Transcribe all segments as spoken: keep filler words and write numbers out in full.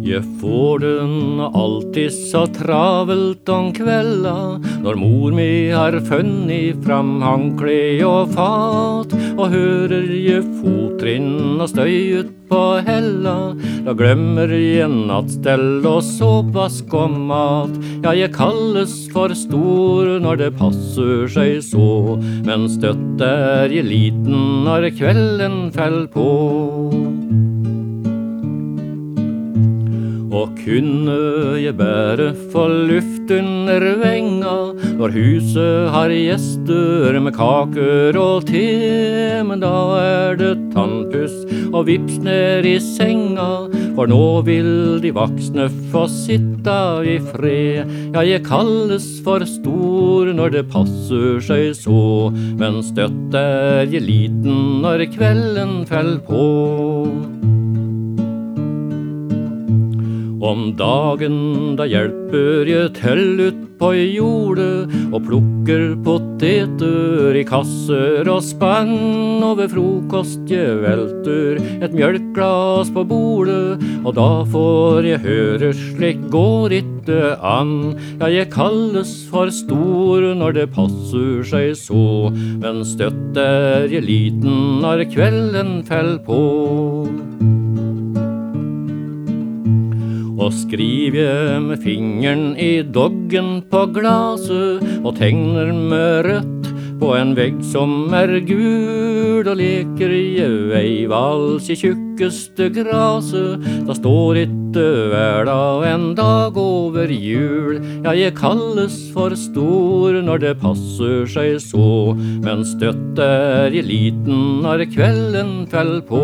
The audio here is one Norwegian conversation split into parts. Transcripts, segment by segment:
Jeg får den alltid så travelt om kvelda, når mor mi har funnet fram håndkle og fat, og hører jeg fottrinn og støy ut på hella. Da glemmer jeg nattstell og såpask og mat. Ja, jeg kalles for stor når det passer seg så, men støtt er jeg liten når kvelden fell på. Og kunne jeg bare få luft under venga, når huset har gjester med kaker og te, men da er det tannpuss og vips ned i senga, for nå vil de voksne få sitte i fred. Ja, jeg kalles for stor når det passer seg så, men støtt er jeg liten når kvelden fell på. Om dagen da hjelper jeg til ut på jordet, og plukker poteter i kasser og spann, og ved frokost jeg velter et mjølkglas på bordet, og da får jeg høre slik går ikke an. Ja, jeg kalles for stor når det passer seg så, men støtt er jeg liten når kvelden fell på. Og skriver jeg med fingeren i doggen på glaset, og tegner med rødt på en vegg som er gul, og leker jeg ei vals i tjukkeste graset. Da står ikke verda en dag over jul. Ja, jeg kalles for stor når det passer seg så, men støtt er jeg liten når kvelden fell på.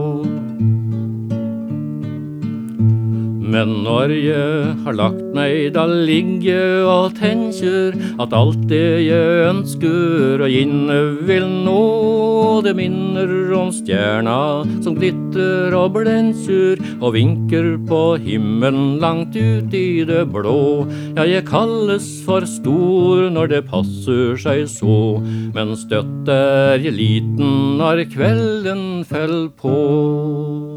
Men når jeg har lagt meg, da ligger jeg og tenker at alt det jeg ønsker og inne vil nå, det minner om stjerna som glitter og blenser og vinker på himmelen langt ut i det blå. Ja, jeg kalles for stor når det passer seg så, men støtt er jeg liten når kvelden fell på.